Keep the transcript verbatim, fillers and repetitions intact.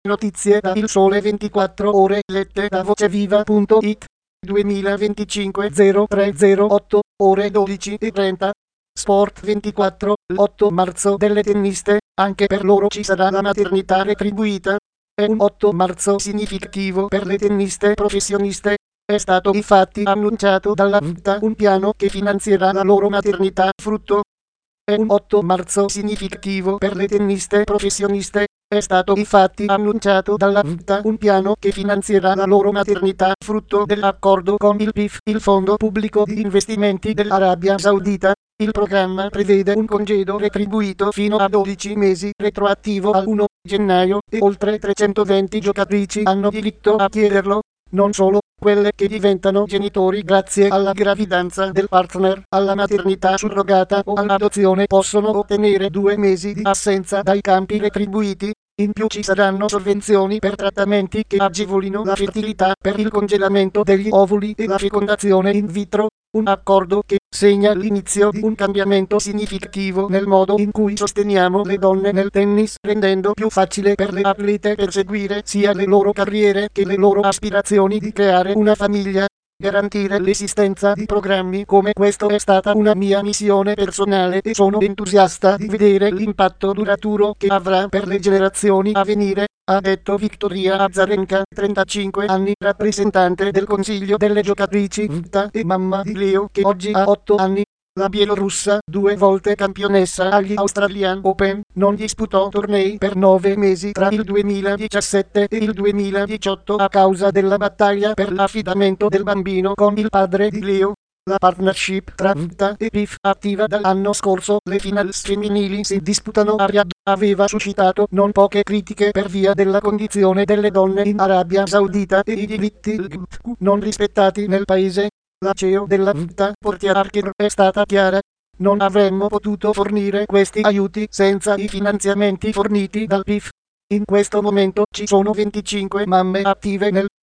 Notizie da Il Sole ventiquattro Ore lette da voceviva punto it. duemilaventicinque zero tre zero otto ore dodici e trenta. Sport ventiquattro, l'otto marzo delle tenniste, anche per loro ci sarà la maternità retribuita. È un otto marzo significativo per le tenniste professioniste. È stato infatti annunciato dalla V T A un piano che finanzierà la loro maternità frutto. È un otto marzo significativo per le tenniste professioniste. È stato infatti annunciato dalla V T A un piano che finanzierà la loro maternità frutto dell'accordo con il P I F, il Fondo Pubblico di Investimenti dell'Arabia Saudita. Il programma prevede un congedo retribuito fino a dodici mesi retroattivo al primo gennaio e oltre trecentoventi giocatrici hanno diritto a chiederlo. Non solo, quelle che diventano genitori grazie alla gravidanza del partner, alla maternità surrogata o all'adozione possono ottenere due mesi di assenza dai campi retribuiti. In più ci saranno sovvenzioni per trattamenti che agevolino la fertilità, per il congelamento degli ovuli e la fecondazione in vitro. Un accordo che segna l'inizio di un cambiamento significativo nel modo in cui sosteniamo le donne nel tennis, rendendo più facile per le atlete perseguire sia le loro carriere che le loro aspirazioni di creare una famiglia. Garantire l'esistenza di programmi come questo è stata una mia missione personale e sono entusiasta di vedere l'impatto duraturo che avrà per le generazioni a venire, ha detto Victoria Azarenka, trentacinque anni, rappresentante del Consiglio delle giocatrici V T A e mamma di Leo che oggi ha otto anni. La bielorussa, due volte campionessa agli Australian Open, non disputò tornei per nove mesi tra il duemiladiciassette e il duemiladiciotto a causa della battaglia per l'affidamento del bambino con il padre di Leo. La partnership tra V T A e P I F, attiva dall'anno scorso, le finals femminili si disputano a Riyadh, aveva suscitato non poche critiche per via della condizione delle donne in Arabia Saudita e i diritti L G B T Q non rispettati nel paese. La C E O della V T A, Portia Archer, è stata chiara. Non avremmo potuto fornire questi aiuti senza i finanziamenti forniti dal P I F. In questo momento ci sono venticinque mamme attive nel